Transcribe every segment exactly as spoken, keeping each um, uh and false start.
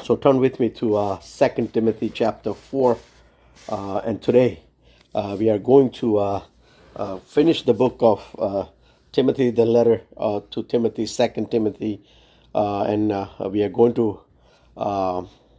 So turn with me to uh, Second Timothy chapter four, uh, and today uh, we are going to uh, uh, finish the book of uh, Timothy, the letter uh, to Timothy, Second Timothy, uh, and uh, we are going to uh,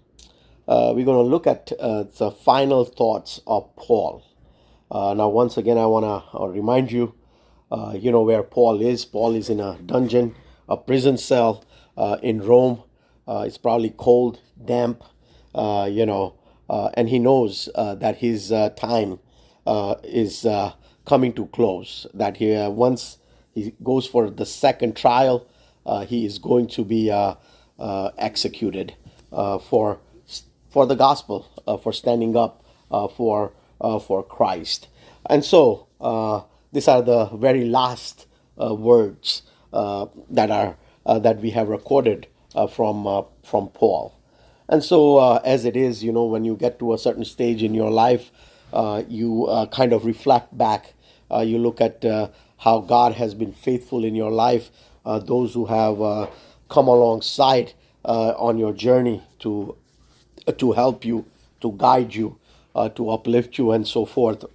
uh, we're going to look at uh, the final thoughts of Paul. Uh, now, once again, I want to uh, remind you, uh, you know where Paul is. Paul is in a dungeon, a prison cell uh, in Rome. Uh, it's probably cold, damp, uh, you know, uh, and he knows uh, that his uh, time uh, is uh, coming to close. That he uh, once he goes for the second trial, uh, he is going to be uh, uh, executed uh, for for the gospel, uh, for standing up uh, for uh, for Christ. And so uh, these are the very last uh, words uh, that are uh, that we have recorded Uh, from uh, from Paul. And so uh, as it is, you know, when you get to a certain stage in your life, uh, you uh, kind of reflect back. Uh, you look at uh, how God has been faithful in your life, uh, those who have uh, come alongside uh, on your journey to to help you, to guide you, uh, to uplift you, and so forth.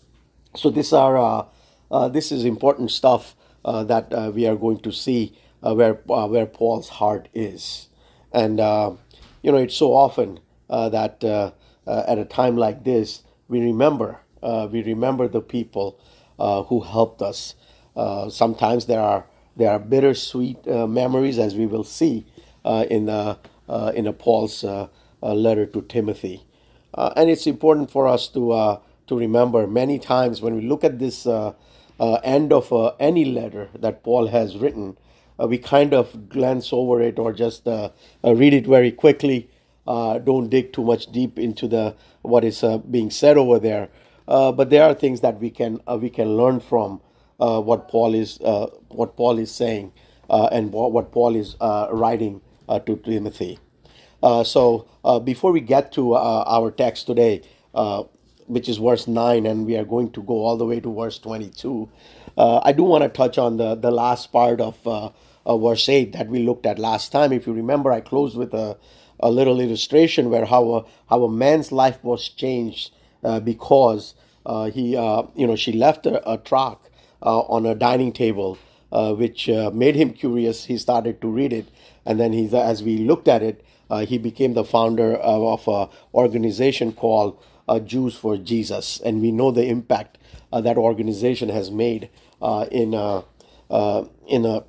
So these are uh, uh, this is important stuff uh, that uh, we are going to see uh, where uh, where Paul's heart is, and uh, you know it's so often uh, that uh, uh, at a time like this we remember uh, we remember the people uh, who helped us. Uh, sometimes there are there are bittersweet uh, memories, as we will see uh, in uh, uh, in a Paul's uh, uh, letter to Timothy, uh, and it's important for us to. Uh, to remember many times when we look at this uh, uh, end of uh, any letter that Paul has written, uh, we kind of glance over it or just uh, uh, read it very quickly, uh, don't dig too much deep into the what is uh, being said over there. Uh, but there are things that we can uh, we can learn from uh, what Paul is uh, what Paul is saying uh, and what Paul is uh, writing uh, to Timothy. Uh, so uh, before we get to uh, our text today, uh, which is verse nine, and we are going to go all the way to verse twenty-two. Uh, I do want to touch on the, the last part of uh, uh, verse eight that we looked at last time. If you remember, I closed with a, a little illustration where how a, how a man's life was changed uh, because uh, he, uh, you know, she left a, a tract uh, on a dining table, uh, which uh, made him curious. He started to read it, and then he, as we looked at it, uh, he became the founder of, of an organization called Uh, Jews for Jesus, and we know the impact uh, that organization has made uh, in uh, uh, in a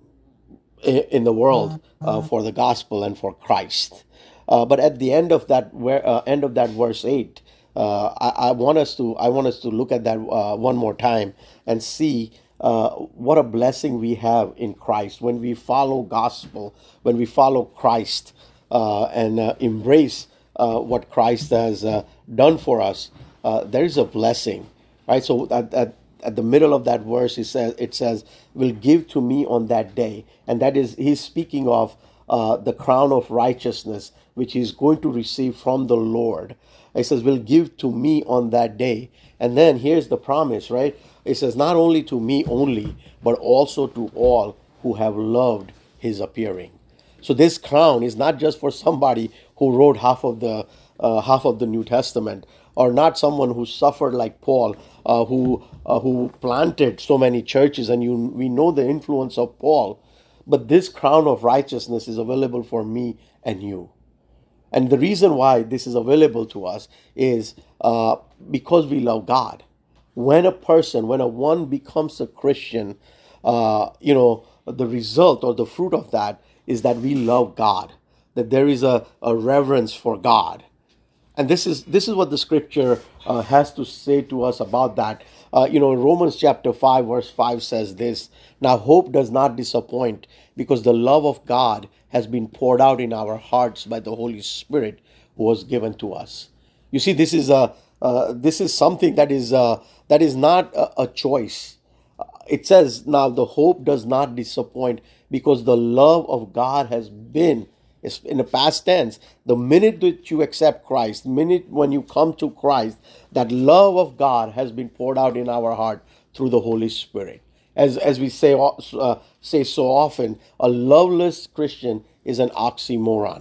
in the world uh, for the gospel and for Christ. Uh, but at the end of that, where uh, end of that verse eight, uh, I, I want us to I want us to look at that uh, one more time and see uh, what a blessing we have in Christ when we follow gospel, when we follow Christ uh, and uh, embrace Uh, what Christ has uh, done for us. Uh, there is a blessing, right? So at, at at the middle of that verse, it says it says will give to me on that day, and that is he's speaking of uh, the crown of righteousness which he's going to receive from the Lord. It says will give to me on that day, and then here's the promise, right? It says not only to me only, but also to all who have loved his appearing. So this crown is not just for somebody who wrote half of the uh, half of the New Testament, or not someone who suffered like Paul, uh, who uh, who planted so many churches, and you we know the influence of Paul. But this crown of righteousness is available for me and you. And the reason why this is available to us is uh, because we love God. When a person, when a one becomes a Christian, uh, you know, the result or the fruit of that is that we love God, that there is a, a reverence for God. And this is this is what the scripture uh, has to say to us about that. Uh, you know, Romans chapter five, verse five says this, now hope does not disappoint because the love of God has been poured out in our hearts by the Holy Spirit who was given to us. You see, this is a uh, this is something that is uh, that is not a, a choice. It says now the hope does not disappoint because the love of God has been, in the past tense, the minute that you accept Christ, the minute when you come to Christ, that love of God has been poured out in our heart through the Holy Spirit. As as we say uh, say so often, a loveless Christian is an oxymoron.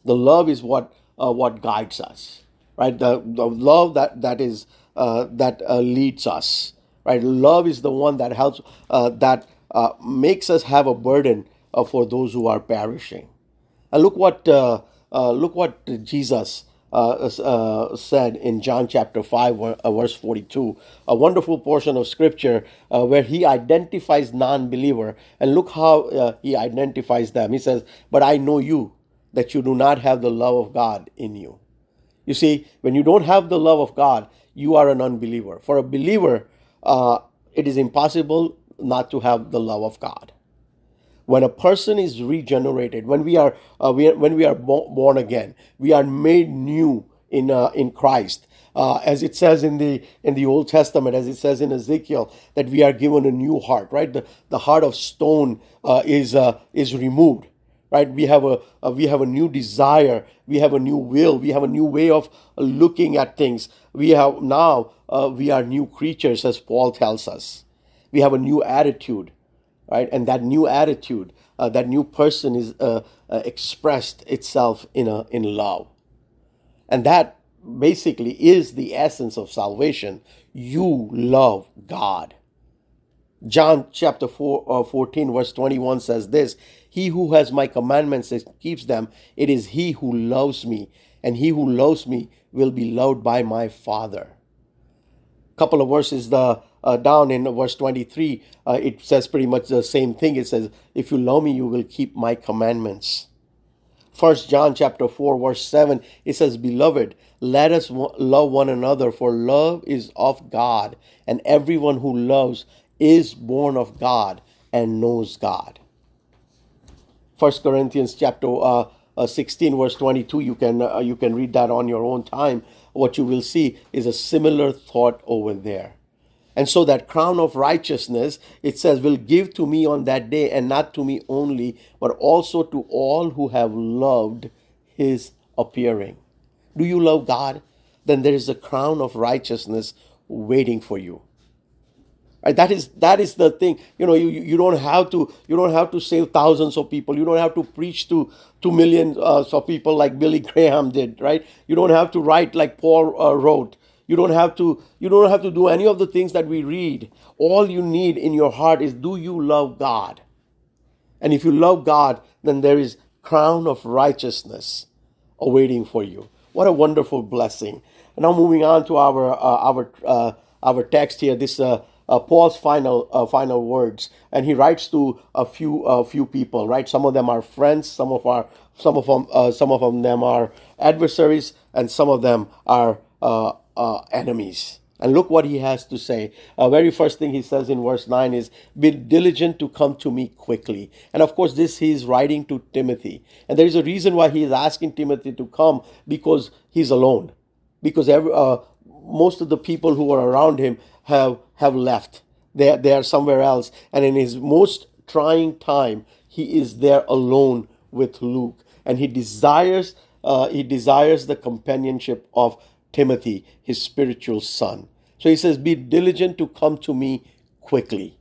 The love is what uh, what guides us, right? The the love that that is uh, that uh, leads us, right? Love is the one that helps uh, that uh, makes us have a burden uh, for those who are perishing. And look what uh, uh, look what Jesus uh, uh, said in John chapter five, uh, verse forty-two, a wonderful portion of scripture uh, where he identifies non-believer. And look how uh, he identifies them. He says, "But I know you, that you do not have the love of God in you." You see, when you don't have the love of God, you are an unbeliever. For a believer, uh, it is impossible not to have the love of God. When a person is regenerated, when we are uh, we are, when we are bo- born again, we are made new in uh, in Christ. Uh, as it says in the in the Old Testament, as it says in Ezekiel, that we are given a new heart. Right, the the heart of stone uh, is uh, is removed. Right, we have a, a we have a new desire. We have a new will. We have a new way of looking at things. We have now uh, we are new creatures, as Paul tells us. We have a new attitude. Right, and that new attitude, uh, that new person is uh, uh, expressed itself in a in love, and that basically is the essence of salvation. You love God. John chapter four, uh, fourteen, verse twenty-one says this: "He who has my commandments and keeps them, it is he who loves me, and he who loves me will be loved by my Father." Couple of verses the uh, down in verse twenty-three, uh, it says pretty much the same thing. It says, "If you love me, you will keep my commandments." First John chapter four, verse seven, it says, "Beloved, let us w- love one another, for love is of God, and everyone who loves is born of God and knows God." First Corinthians chapter uh, uh, sixteen, verse twenty-two, you can uh, you can read that on your own time. What you will see is a similar thought over there. And so that crown of righteousness, it says, will give to me on that day, and not to me only, but also to all who have loved his appearing. Do you love God? Then there is a crown of righteousness waiting for you. Right? That is that is the thing. You know, you, you don't have to you don't have to save thousands of people. You don't have to preach to two millions uh, of people like Billy Graham did. Right? You don't have to write like Paul uh, wrote. You don't have to you don't have to do any of the things that we read. All you need in your heart is, do you love God? And if you love God, then there is crown of righteousness awaiting for you. What a wonderful blessing. And now moving on to our uh, our uh, our text here. This. Uh, Uh, Paul's final uh, final words, and he writes to a few a uh, few people. Right, some of them are friends, some of our some of them uh, some of them are adversaries, and some of them are uh, uh, enemies. And look what he has to say. Uh, very first thing he says in verse nine is, "Be diligent to come to me quickly." And of course, this he is writing to Timothy, and there is a reason why he is asking Timothy to come, because he's alone, because every, uh, most of the people who are around him have have left. They, they are somewhere else. And in his most trying time, he is there alone with Luke. And he desires uh, he desires the companionship of Timothy, his spiritual son. So he says, "Be diligent to come to me quickly."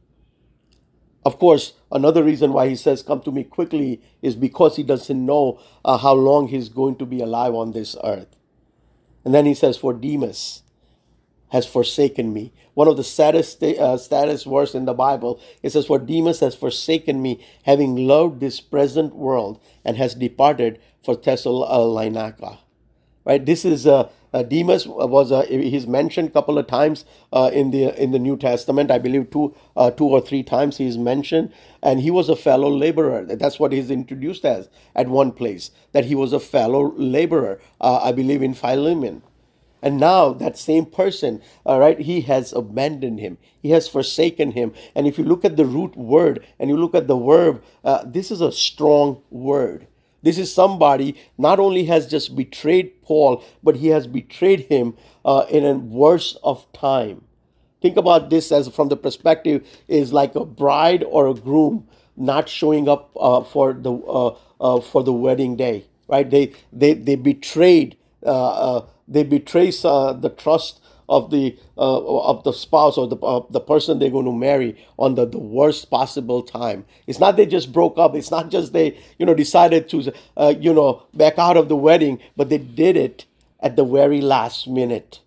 Of course, another reason why he says, "Come to me quickly," is because he doesn't know uh, how long he's going to be alive on this earth. And then he says, "For Demas has forsaken me." One of the saddest uh, saddest verse in the Bible. It says, "For Demas has forsaken me, having loved this present world, and has departed for Thessalonica." Right. This is uh, uh, Demas was uh, he's mentioned a couple of times uh, in the in the New Testament. I believe two uh, two or three times he's mentioned, and he was a fellow laborer. That's what he's introduced as at one place. That he was a fellow laborer. Uh, I believe in Philemon. And now that same person, all right, he has abandoned him. He has forsaken him. And if you look at the root word and you look at the verb, uh, this is a strong word. This is somebody not only has just betrayed Paul, but he has betrayed him uh, in a worse of time. Think about this as from the perspective is like a bride or a groom not showing up uh, for the uh, uh, for the wedding day, right? They they they betrayed. Uh, uh, They betray uh, the trust of the uh, of the spouse or the uh, the person they're going to marry on the, the worst possible time. It's not they just broke up. It's not just they you know decided to uh, you know back out of the wedding, but they did it at the very last minute.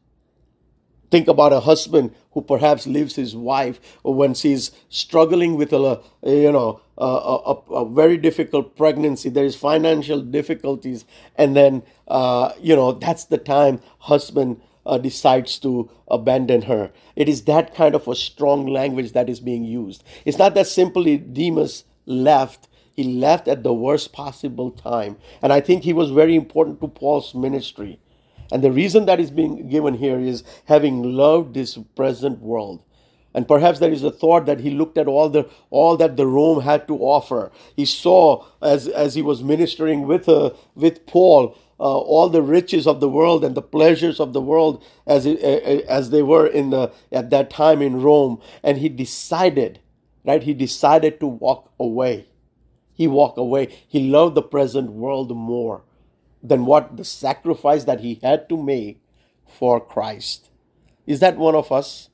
Think about a husband who perhaps leaves his wife when she's struggling with a, you know, a, a, a very difficult pregnancy. There is financial difficulties, and then, uh, you know, that's the time husband uh, decides to abandon her. It is that kind of a strong language that is being used. It's not that simply Demas left. He left at the worst possible time, and I think he was very important to Paul's ministry. And the reason that is being given here is having loved this present world. And perhaps there is a thought that he looked at all the all that the Rome had to offer. He saw as as he was ministering with uh, with Paul uh, all the riches of the world and the pleasures of the world as it, uh, as they were in the at that time in Rome. And he decided, right? He decided to walk away. He walked away. He loved the present world more than what the sacrifice that he had to make for Christ. Is that one of us?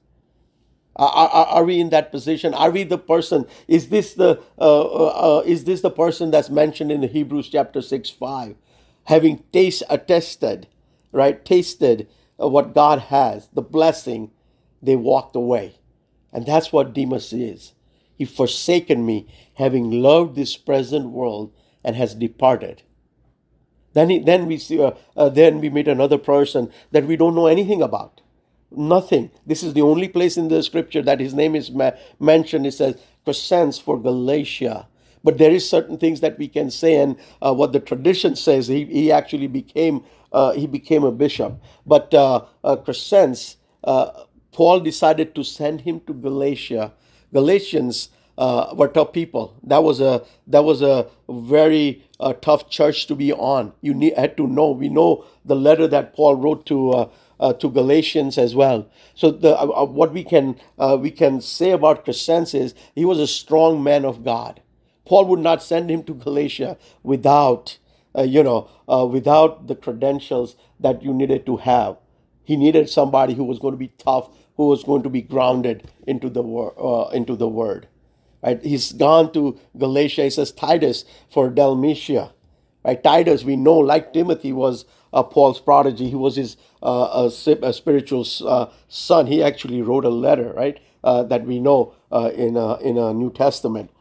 Are, are, are we in that position? Are we the person? Is this the uh, uh, is this the person that's mentioned in the Hebrews chapter six five, having taste attested, right? Tasted uh, what God has, the blessing, they walked away, and that's what Demas is. He forsaken me, having loved this present world, and has departed. Then, he, then we see, uh, uh, then we meet another person that we don't know anything about. Nothing. This is the only place in the scripture that his name is ma- mentioned. It says Crescens for Galatia. But there is certain things that we can say, and uh, what the tradition says, he, he actually became uh, he became a bishop. But uh, uh, Crescens, uh, Paul decided to send him to Galatia. Galatians uh, were tough people. That was a that was a very uh, tough church to be on. You need, had to know. We know the letter that Paul wrote to uh, uh, to Galatians as well. So the uh, what we can uh, we can say about Crescens is he was a strong man of God. Paul would not send him to Galatia without uh, you know uh, without the credentials that you needed to have. He needed somebody who was going to be tough, who was going to be grounded into the word, uh, into the word. Right? He's gone to Galatia. He says Titus for Dalmatia. Right? Titus, we know, like Timothy, was uh, Paul's prodigy. He was his uh, a, a spiritual uh, son. He actually wrote a letter, right, uh, that we know uh, in a, in a New Testament.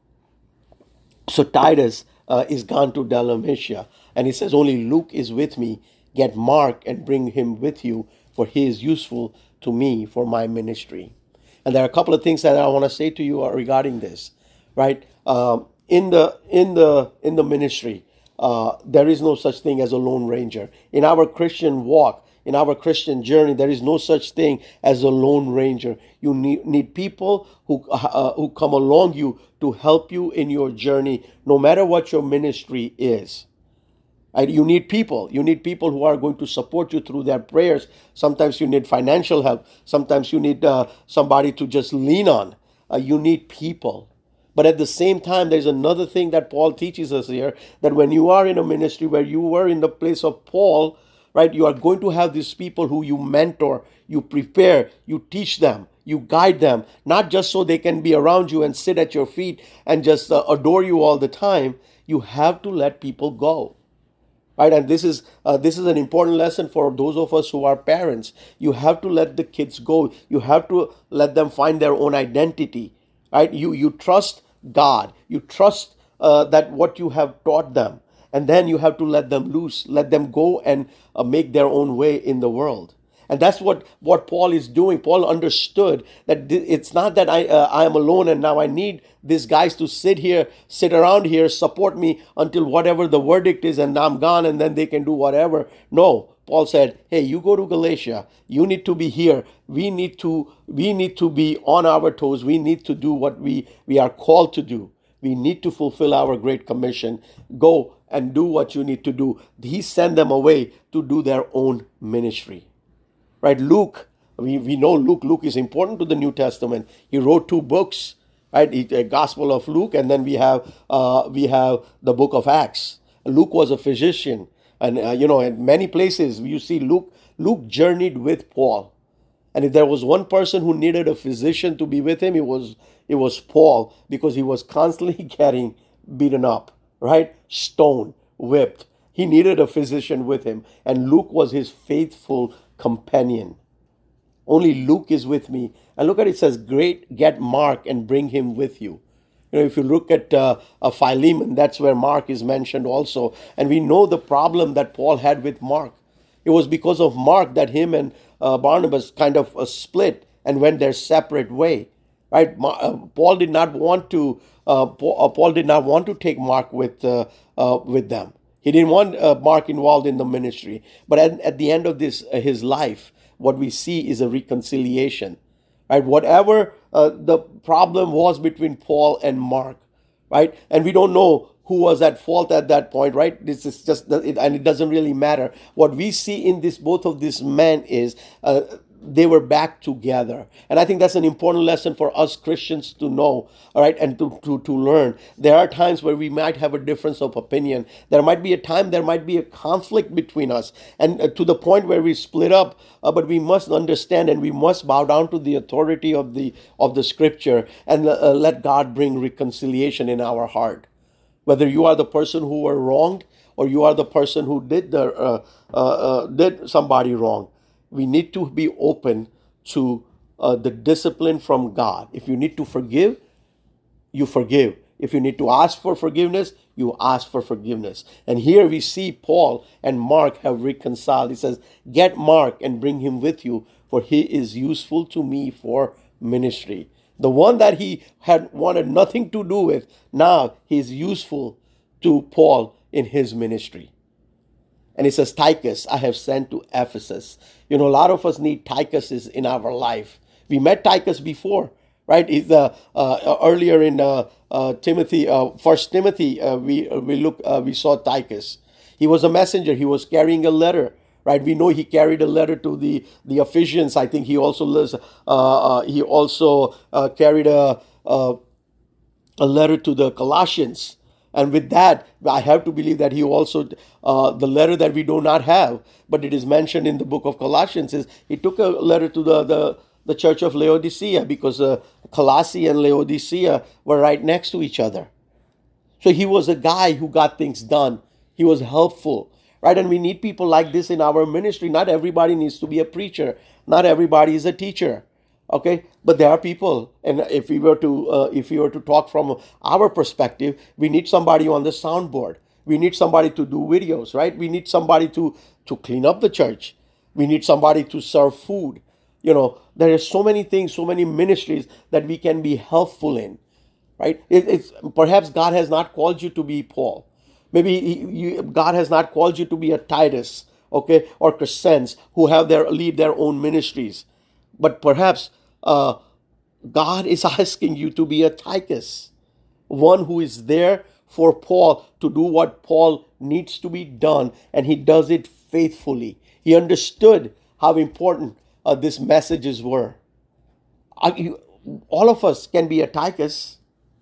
So Titus uh, is gone to Dalmatia, and he says, "Only Luke is with me. Get Mark and bring him with you, for he is useful to me for my ministry." And there are a couple of things that I want to say to you regarding this, right? Um, in the in the in the ministry, uh, there is no such thing as a lone ranger. In our Christian walk, in our Christian journey, there is no such thing as a lone ranger. You need, need people who uh, who come along you to help you in your journey, no matter what your ministry is. Right? You need people. You need people who are going to support you through their prayers. Sometimes you need financial help. Sometimes you need uh, somebody to just lean on. Uh, you need people. But at the same time, there's another thing that Paul teaches us here, that when you are in a ministry where you were in the place of Paul, right, you are going to have these people who you mentor, you prepare, you teach them, you guide them, not just so they can be around you and sit at your feet and just uh, adore you all the time. You have to let people go. Right, and this is uh, this is an important lesson for those of us who are parents. You have to let the kids go. You have to let them find their own identity. Right, you you trust God. You trust uh, that what you have taught them, and then you have to let them loose, let them go and uh, make their own way in the world. And that's what, what Paul is doing. Paul understood that it's not that I uh, I am alone and now I need these guys to sit here, sit around here, support me until whatever the verdict is and I'm gone and then they can do whatever. No, Paul said, hey, you go to Galatia. You need to be here. We need to we need to be on our toes. We need to do what we, we are called to do. We need to fulfill our great commission. Go and do what you need to do. He sent them away to do their own ministry. Right, Luke, we, we know Luke. Luke is important to the New Testament. He wrote two books, right? A Gospel of Luke, and then we have uh, we have the book of Acts. Luke was a physician, and uh, you know, in many places you see Luke. Luke journeyed with Paul. And if there was one person who needed a physician to be with him, it was it was Paul, because he was constantly getting beaten up, right? Stoned, whipped. He needed a physician with him, and Luke was his faithful companion. Only Luke is with me. And look at it, it says, great, get Mark and bring him with you. You know, if you look at uh, a Philemon, that's where Mark is mentioned also. And we know the problem that Paul had with Mark. It was because of Mark that him and uh, Barnabas kind of uh, split and went their separate way. Right? Ma- uh, Paul did not want to. Uh, Paul, uh, Paul did not want to take Mark with uh, uh, with them. He didn't want uh, Mark involved in the ministry. But at, at the end of this, uh, his life, what we see is a reconciliation. Right? Whatever uh, the problem was between Paul and Mark, right? And we don't know who was at fault at that point, right? This is just, it, and it doesn't really matter. What we see in this, both of these men, is uh, they were back together. And I think that's an important lesson for us Christians to know, all right, and to, to, to learn. There are times where we might have a difference of opinion. There might be a time, there might be a conflict between us, and uh, to the point where we split up, uh, but we must understand and we must bow down to the authority of the, of the scripture, and uh, let God bring reconciliation in our heart. Whether you are the person who were wronged, or you are the person who did the uh, uh, uh, did somebody wrong, we need to be open to uh, the discipline from God. If you need to forgive, you forgive. If you need to ask for forgiveness, you ask for forgiveness. And here we see Paul and Mark have reconciled. He says, get Mark and bring him with you, for he is useful to me for ministry. The one that he had wanted nothing to do with, now he's useful to Paul in his ministry. And it says, Tychus, I have sent to Ephesus. You know, a lot of us need Tychus in our life. We met Tychus before, right? He's, uh, uh, earlier in uh, uh, Timothy, uh, First Timothy, uh, we uh, we look uh, we saw Tychus. He was a messenger. He was carrying a letter, right? We know he carried a letter to the the Ephesians. I think he also lives, uh, uh, he also uh, carried a, a a letter to the Colossians. And with that, I have to believe that he also, uh, the letter that we do not have, but it is mentioned in the book of Colossians, is he took a letter to the, the, the church of Laodicea, because uh, Colossae and Laodicea were right next to each other. So he was a guy who got things done. He was helpful, right? And we need people like this in our ministry. Not everybody needs to be a preacher. Not everybody is a teacher. Okay, but there are people, and if we were to uh, if we were to talk from our perspective, we need somebody on the soundboard. We need somebody to do videos, right? We need somebody to to clean up the church. We need somebody to serve food. You know, there are so many things, so many ministries that we can be helpful in, right? It, it's perhaps God has not called you to be Paul. Maybe he, you, God has not called you to be a Titus, okay, or Crescens, who have their lead their own ministries. But perhaps uh, God is asking you to be a Tychus, one who is there for Paul to do what Paul needs to be done, and he does it faithfully. He understood how important uh, these messages were. Uh, you, all of us can be a Tychus,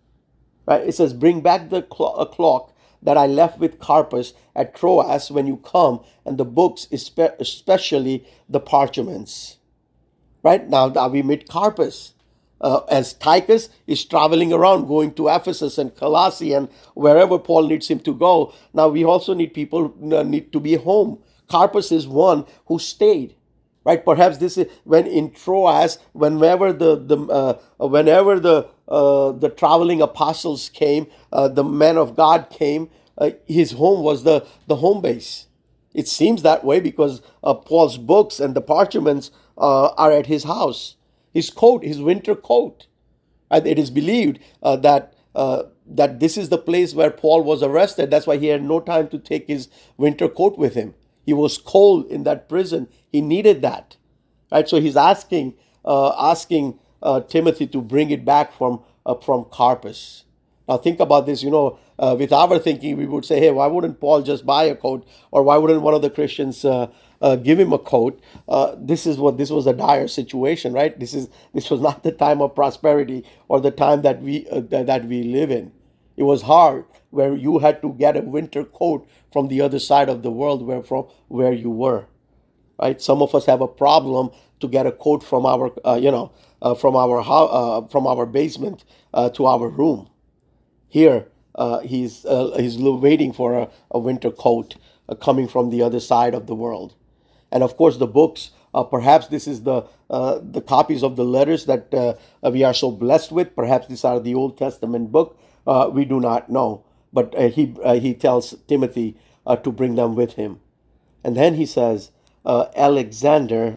right? It says, bring back the cl- a clock that I left with Carpus at Troas when you come, and the books, especially the parchments. Right now, now we meet Carpus, uh, as Tychus is traveling around, going to Ephesus and Colossae and wherever Paul needs him to go. Now we also need people uh, need to be home. Carpus is one who stayed, right? Perhaps this is when in Troas, whenever the the uh, whenever the uh, the traveling apostles came, uh, the men of God came. Uh, his home was the the home base. It seems that way because uh, Paul's books and the parchments uh, are at his house. His coat, his winter coat. And it is believed uh, that uh, that this is the place where Paul was arrested. That's why he had no time to take his winter coat with him. He was cold in that prison. He needed that. Right? So he's asking uh, asking uh, Timothy to bring it back from uh, from Carpus. Now think about this, you know, uh, with our thinking, we would say, hey, why wouldn't Paul just buy a coat? Or why wouldn't one of the Christians uh, uh, give him a coat? Uh, this is what, this was a dire situation, right? This is, this was not the time of prosperity or the time that we, uh, that, that we live in. It was hard, where you had to get a winter coat from the other side of the world where, from where you were. right? Some of us have a problem to get a coat from our, uh, you know, uh, from our ho- uh, from our basement uh, to our room. Here, uh, he's uh, he's waiting for a, a winter coat uh, coming from the other side of the world. And of course, the books. Uh, perhaps this is the uh, the copies of the letters that uh, we are so blessed with. Perhaps these are the Old Testament book. Uh, we do not know, but uh, he uh, he tells Timothy uh, to bring them with him. And then he says, uh, Alexander,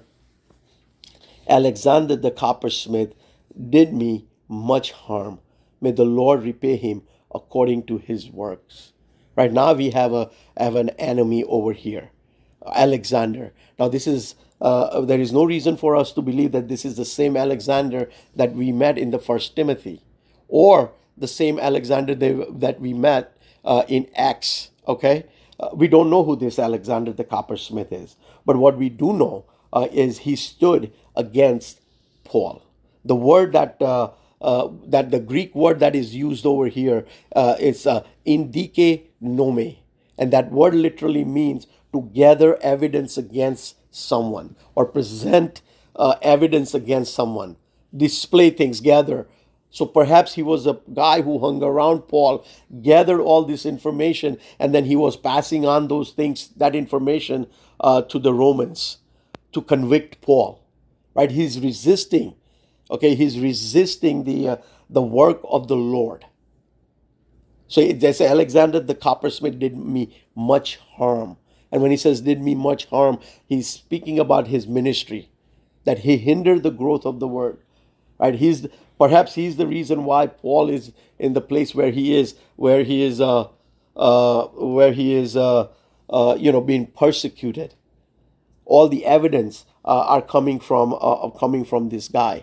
Alexander the coppersmith did me much harm. May the Lord repay him according to his works. Right now we have a have an enemy over here, Alexander. Now this is uh, there is no reason for us to believe that this is the same Alexander that we met in the First Timothy, or the same Alexander that we met uh, in Acts. Okay, uh, we don't know who this Alexander the coppersmith is, but what we do know uh, is he stood against Paul. The word that uh, uh, that the Greek word that is used over here uh, is uh, indike nome, and that word literally means to gather evidence against someone or present uh, evidence against someone, display things, gather. So perhaps he was a guy who hung around Paul, gathered all this information, and then he was passing on those things, that information uh, to the Romans to convict Paul. Right? He's resisting. Okay, he's resisting the uh, the work of the Lord. So they say Alexander the coppersmith did me much harm. And when he says did me much harm, he's speaking about his ministry, that he hindered the growth of the word. Right? He's perhaps he's the reason why Paul is in the place where he is, where he is, uh, uh, where he is, uh, uh, you know, being persecuted. All the evidence uh, are coming from uh, coming from this guy.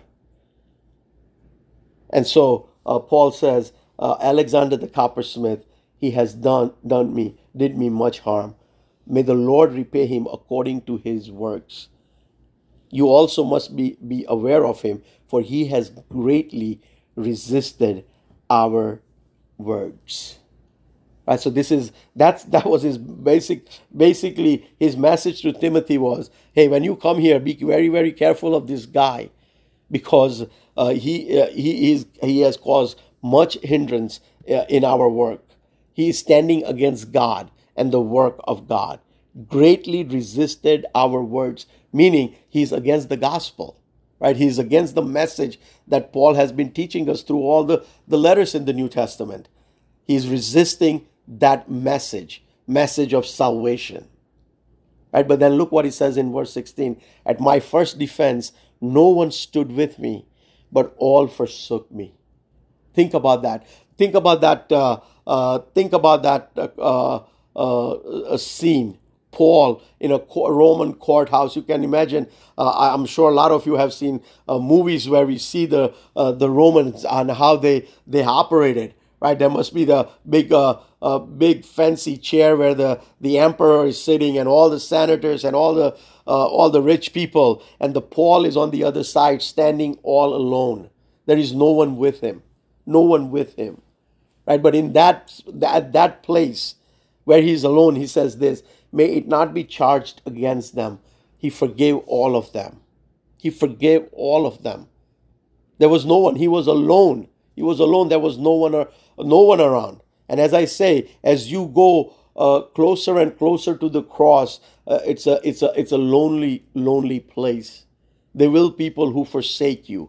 And so uh, Paul says, uh, Alexander the coppersmith, he has done done me, did me much harm. May the Lord repay him according to his works. You also must be, be aware of him, for he has greatly resisted our words. Right, so this is that's that was his basic basically his message to Timothy was, hey, when you come here, be very very careful of this guy, because uh, he uh, he is he has caused much hindrance uh, in our work. He is standing against God and the work of God. Greatly resisted our words, meaning he's against the gospel. Right? He's against the message that Paul has been teaching us through all the, the letters in the New Testament. He's resisting that message, message of salvation. Right? But then look what he says in verse sixteen. At my first defense, no one stood with me, but all forsook me. Think about that. Think about that. Uh, uh, think about that uh, uh, scene. Paul in a Roman courthouse. You can imagine. Uh, I'm sure a lot of you have seen uh, movies where we see the uh, the Romans and how they they operated. Right, there must be the big, uh, uh, big fancy chair where the, the emperor is sitting, and all the senators and all the uh, all the rich people, and the Paul is on the other side, standing all alone. There is no one with him, no one with him. Right, but in that that that place where he's alone, he says this: may it not be charged against them. He forgave all of them. He forgave all of them. There was no one. He was alone. He was alone. There was no one, or no one around. And as I say, as you go uh, closer and closer to the cross, uh, it's a it's a it's a lonely, lonely place. There will be people who forsake you.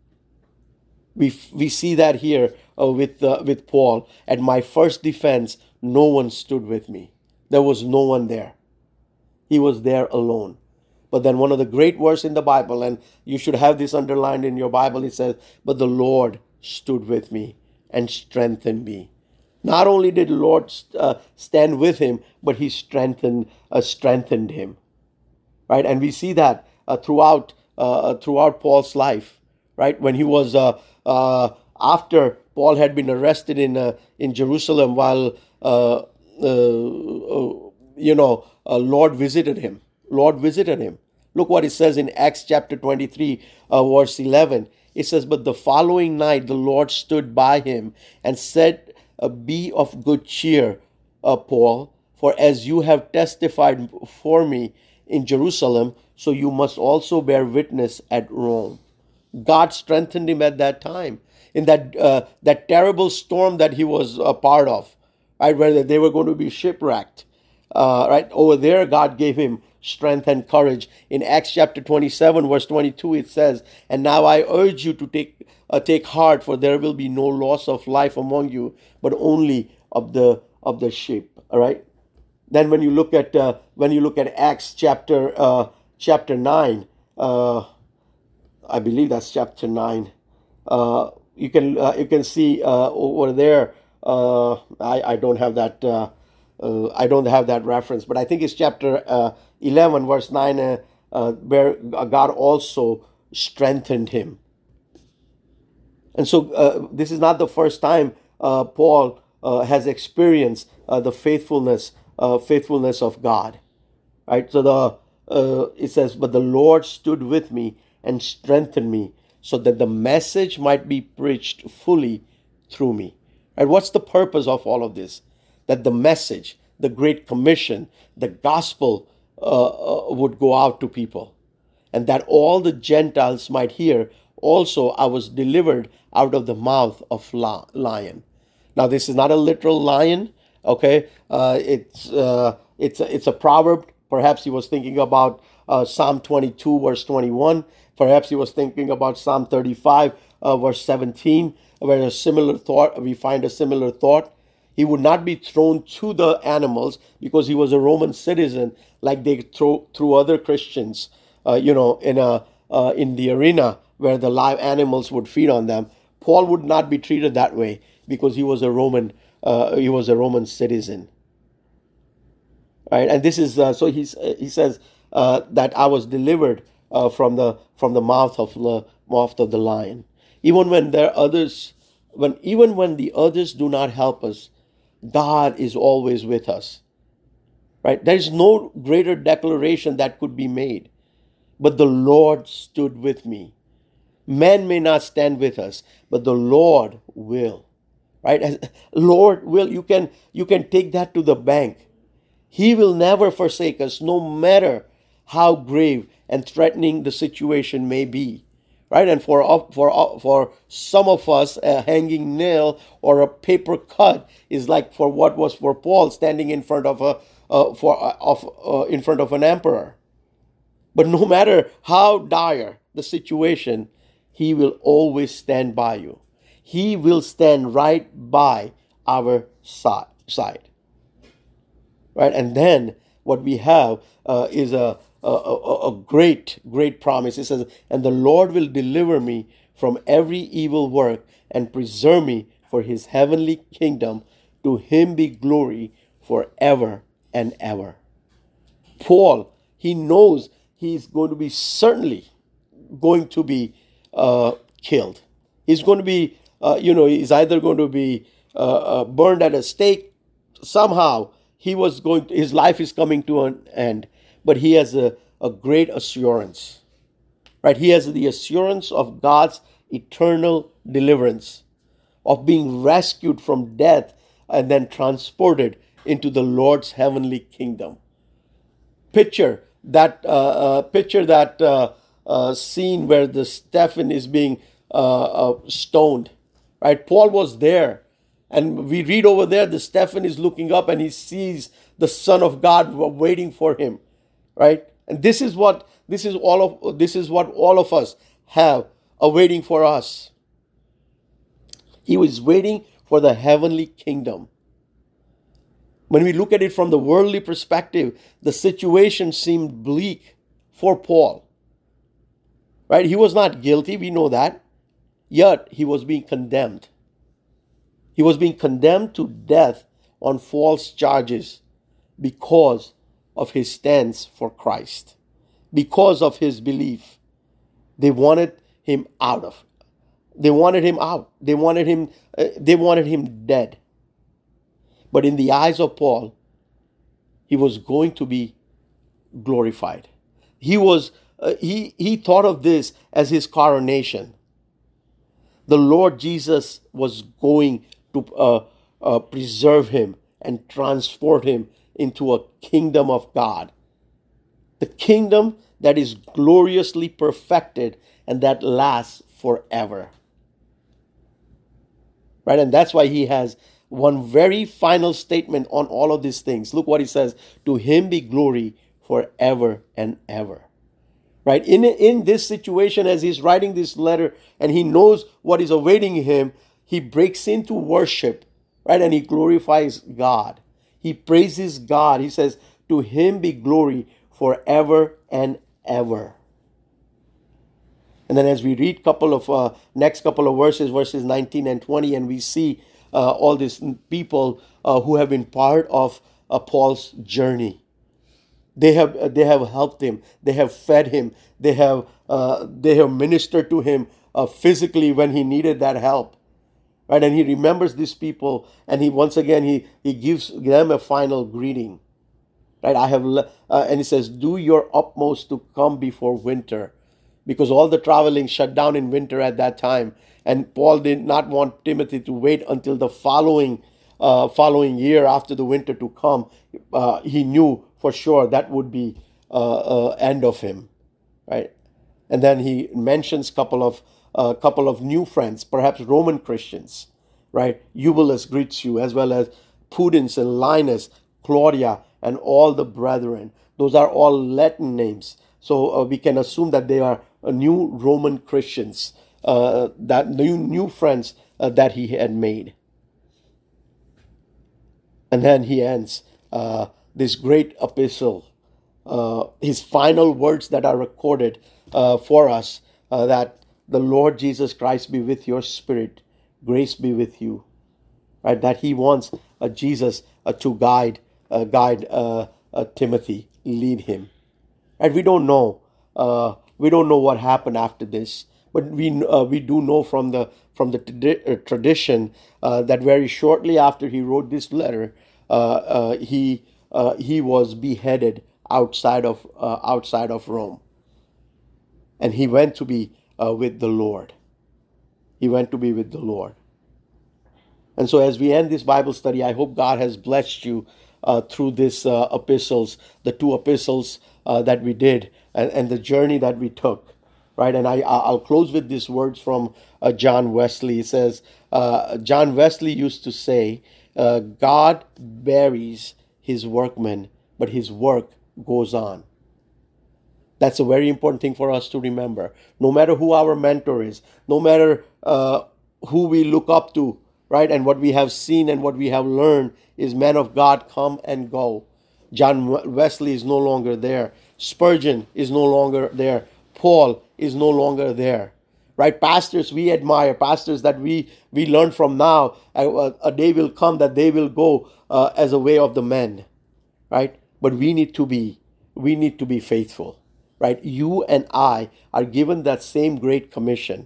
We we see that here uh, with uh, with Paul. At my first defense, no one stood with me. There was no one there. He was there alone. But then one of the great words in the Bible, and you should have this underlined in your Bible, it says, but the Lord stood with me and strengthened me. Not only did the Lord uh, stand with him, but he strengthened uh, strengthened him. Right? And we see that uh, throughout uh, throughout Paul's life. Right? When he was uh, uh, after Paul had been arrested in uh, in Jerusalem, while uh, uh, you know, uh, Lord visited him. Lord visited him. Look what it says in Acts chapter twenty-three, uh, verse eleven. It says, but the following night the Lord stood by him and said, uh, be of good cheer, uh, Paul, for as you have testified for me in Jerusalem, so you must also bear witness at Rome. God strengthened him at that time in that uh, that terrible storm that he was a part of, right, where they were going to be shipwrecked. Uh, right over there, God gave him strength and courage. In Acts chapter twenty-seven, verse twenty-two, it says, "And now I urge you to take uh, take heart, for there will be no loss of life among you, but only of the of the sheep." All right. Then when you look at uh, when you look at Acts chapter uh, chapter nine, uh, I believe that's chapter nine. Uh, you can uh, you can see uh, over there. Uh, I I don't have that. Uh, uh, I don't have that reference, but I think it's chapter uh, eleven, verse nine, uh, uh, where God also strengthened him. And so uh, this is not the first time uh, Paul uh, has experienced uh, the faithfulness uh, faithfulness of God. Right. So the uh, it says, "But the Lord stood with me and strengthened me, so that the message might be preached fully through me." Right? What's the purpose of all of this? That the message, the Great Commission, the gospel uh, uh, would go out to people, and that all the Gentiles might hear. Also, I was delivered out of the mouth of lion. Now, this is not a literal lion. Okay, uh, it's uh, it's a, it's a proverb. Perhaps he was thinking about uh, Psalm twenty-two, verse twenty-one. Perhaps he was thinking about Psalm thirty-five, uh, verse seventeen, where a similar thought, we find a similar thought. He would not be thrown to the animals because he was a Roman citizen, like they throw through other Christians, uh, you know, in a uh, in the arena where the live animals would feed on them. Paul would not be treated that way because he was a Roman uh, he was a Roman citizen. Right, and this is uh, so he's he says uh, that I was delivered uh, from the from the mouth of the mouth of the lion. Even when there are others, when even when the others do not help us, God is always with us. Right, there is no greater declaration that could be made. But the Lord stood with me. Men may not stand with us, but the Lord will. Right, as Lord will. You can you can take that to the bank. He will never forsake us, no matter how grave and threatening the situation may be. Right, and for for for some of us, a hanging nail or a paper cut is like for what was for Paul standing in front of a uh, for uh, of uh, in front of an emperor. But no matter how dire the situation, he will always stand by you. He will stand right by our side. Right, and then what we have uh, is a, a, a, a great, great promise. It says, "And the Lord will deliver me from every evil work and preserve me for his heavenly kingdom. To him be glory forever and ever." Paul, he knows he's going to be certainly going to be uh, killed. He's going to be, uh, you know, he's either going to be uh, uh, burned at a stake. Somehow he was going to, his life is coming to an end, but he has a, a great assurance, right? He has the assurance of God's eternal deliverance, of being rescued from death and then transported into the Lord's heavenly kingdom. Picture that uh, uh, picture that uh, uh, scene where the Stephen is being uh, uh, stoned, right? Paul was there, and we read over there the Stephen is looking up and he sees the Son of God waiting for him, right? And this is what this is all of this is what all of us have awaiting for us. He was waiting for the heavenly kingdom. When we look at it from the worldly perspective, the situation seemed bleak for Paul. Right? He was not guilty, we know that. Yet he was being condemned. He was being condemned to death on false charges because of his stance for Christ, because of his belief. They wanted him out of. They wanted him out. They wanted him. Uh, they wanted him dead. But in the eyes of Paul, he was going to be glorified. He was. Uh, he he thought of this as his coronation. The Lord Jesus was going to uh, uh, preserve him and transport him into a kingdom of God. The kingdom that is gloriously perfected and that lasts forever. Right? And that's why he has one very final statement on all of these things. Look what he says. To him be glory forever and ever. Right? In, in this situation, as he's writing this letter and he knows what is awaiting him, he breaks into worship, right? And he glorifies God. He praises God. He says, to him be glory forever and ever. And then as we read couple of uh, next couple of verses, verses nineteen and twenty, and we see uh, all these people uh, who have been part of uh, Paul's journey. They have uh, they have helped him. They have fed him. They have uh, they have ministered to him uh, physically when he needed that help. Right? And he remembers these people, and he once again he he gives them a final greeting. Right? I have uh, and he says, do your utmost to come before winter. Because all the traveling shut down in winter at that time. And Paul did not want Timothy to wait until the following uh, following year after the winter to come. Uh, he knew for sure that would be uh, uh, end of him. Right? And then he mentions a couple of uh, couple of new friends, perhaps Roman Christians. Right? Eubulus greets you, as well as Pudens and Linus, Claudia, and all the brethren. Those are all Latin names. So uh, we can assume that they are uh, new Roman Christians, uh, that new new friends uh, that he had made. And then he ends uh, this great epistle, uh, his final words that are recorded uh, for us, uh, that the Lord Jesus Christ be with your spirit, grace be with you. Right? That he wants uh, Jesus uh, to guide, uh, guide uh, uh, Timothy, lead him. And we don't know, uh, we don't know what happened after this, but we uh, we do know from the from the tradi- uh, tradition uh, that very shortly after he wrote this letter, uh, uh, he uh, he was beheaded outside of uh, outside of Rome, and he went to be uh, with the Lord. He went to be with the Lord. And so, as we end this Bible study, I hope God has blessed you uh, through these uh, epistles, the two epistles Uh, that we did, and, and the journey that we took, right? And I, I'll close with these words from uh, John Wesley. He says, uh, John Wesley used to say, uh, God buries his workmen, but his work goes on. That's a very important thing for us to remember. No matter who our mentor is, no matter uh, who we look up to, right? And what we have seen and what we have learned is men of God come and go. John Wesley is no longer there. Spurgeon is no longer there. Paul is no longer there. Right? Pastors we admire, pastors that we, we learn from now, a, a day will come that they will go uh, as a way of the men. Right? But we need to be, we need to be faithful. Right? You and I are given that same great commission.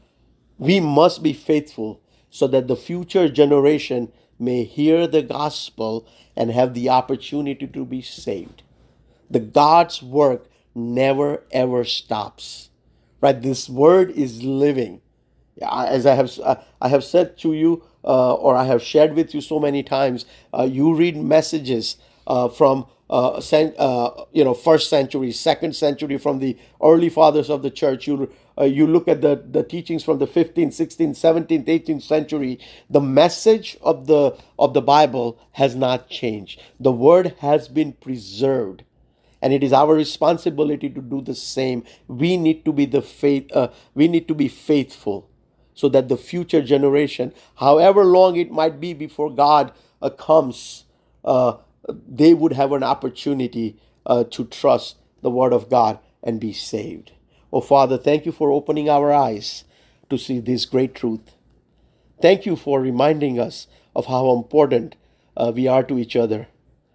We must be faithful so that the future generation may hear the gospel and have the opportunity to be saved. The God's work never ever stops. Right? This word is living. As I have I have said to you, uh, or I have shared with you so many times, uh, you read messages uh, from uh, cent, uh, you know first century, second century, from the early fathers of the church. You uh, you look at the, the teachings from the fifteenth, sixteenth, seventeenth, eighteenth century. The message of the of the Bible has not changed. The word has been preserved. And it is our responsibility to do the same. We need to be the faith. Uh, we need to be faithful, so that the future generation, however long it might be before God uh, comes, uh, they would have an opportunity uh, to trust the Word of God and be saved. Oh, Father, thank you for opening our eyes to see this great truth. Thank you for reminding us of how important uh, we are to each other,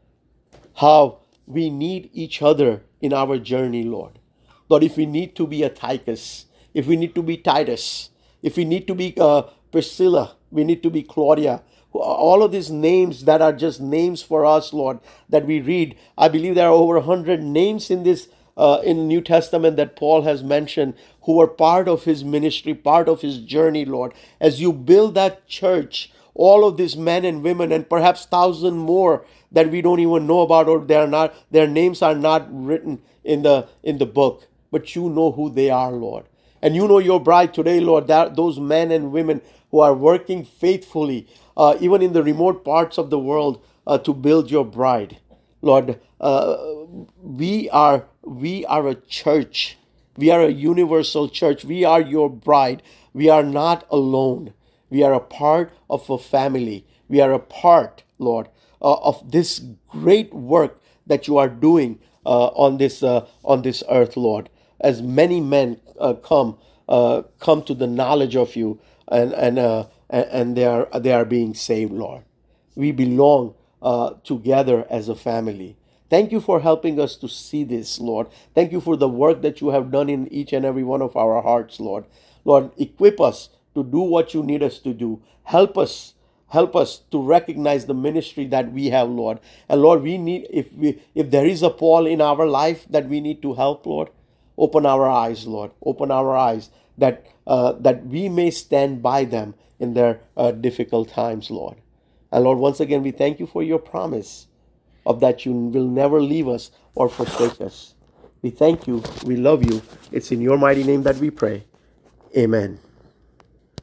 how we need each other in our journey, Lord. Lord, if we need to be a Tychus, if we need to be Titus, if we need to be uh, Priscilla, we need to be Claudia. All of these names that are just names for us, Lord, that we read. I believe there are over a hundred names in this uh, in the New Testament that Paul has mentioned, who are part of his ministry, part of his journey, Lord. As you build that church, all of these men and women, and perhaps thousand more that we don't even know about, or they are not, their names are not written in the in the book. But you know who they are, Lord. And you know your bride today, Lord, that those men and women who are working faithfully, uh, even in the remote parts of the world, uh, to build your bride. Lord, uh, we are we are a church. We are a universal church. We are your bride. We are not alone. We are a part of a family. We are a part, Lord, uh, of this great work that you are doing uh, on this uh, on this earth, Lord. As many men uh, come uh, come to the knowledge of you, and and uh, and they are they are being saved, Lord. We belong uh, together as a family. Thank you for helping us to see this, Lord. Thank you for the work that you have done in each and every one of our hearts, Lord. Lord, equip us to do what you need us to do. Help us, help us to recognize the ministry that we have, Lord. And Lord, we need, if we, if there is a Paul in our life that we need to help, Lord, open our eyes, Lord. Open our eyes that uh, that we may stand by them in their uh, difficult times, Lord. And Lord, once again, we thank you for your promise of that you will never leave us or forsake us. We thank you. We love you. It's in your mighty name that we pray. Amen.